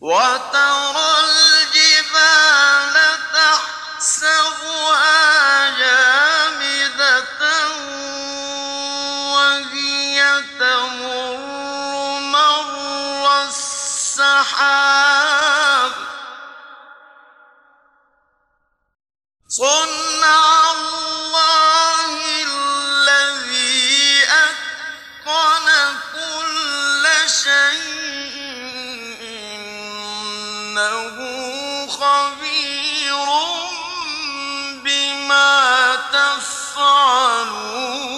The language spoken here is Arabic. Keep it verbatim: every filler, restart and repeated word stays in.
وترى الجبال تحسبها جامدة وهي تمر مر السحاب صنع الله الذي أتقن كل شيء إنه خبير بما تفعلون